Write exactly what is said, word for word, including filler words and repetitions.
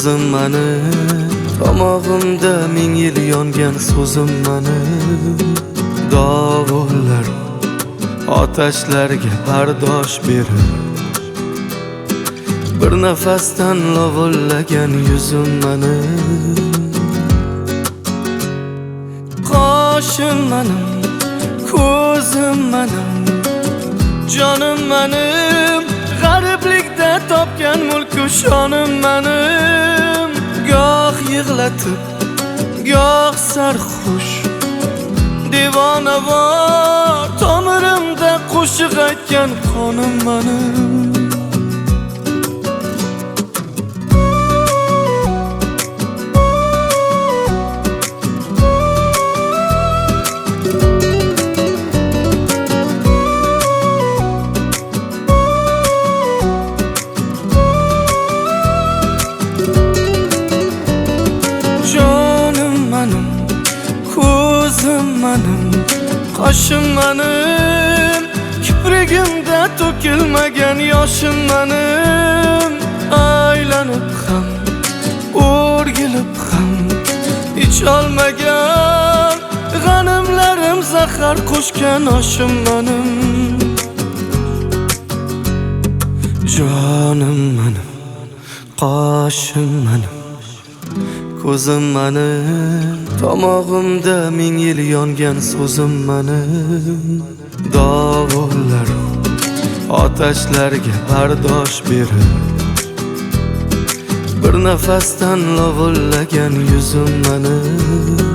ko'zim mani, tomog'imda ming yil yongan so'zim mani. Dovullar otashlarga bardosh berib, bir nafasdan lovullagan yuzim mani. Qoshim manim, ko'zim manim, jonim manim, g'ariblikda topgan mulku shonim manim. Goh yig'latib, goh sarxush, devonavor tomirimda qo'shiq aytgan qonim manim. Ko'zim manim, qoshim manim, kiprigimda to'kilmagan yoshim manim. Aylanib ham, o'rgilib ham icholmagan g'animlarim zahar qo'shgan oshim manim. Jonim manim, qoshim manim, ko'zim manim, tomog'imda ming yil yongan so'zim manim. Dovullar otashlarga bardosh berib, bir nafasdan lovullagan yuzim manim.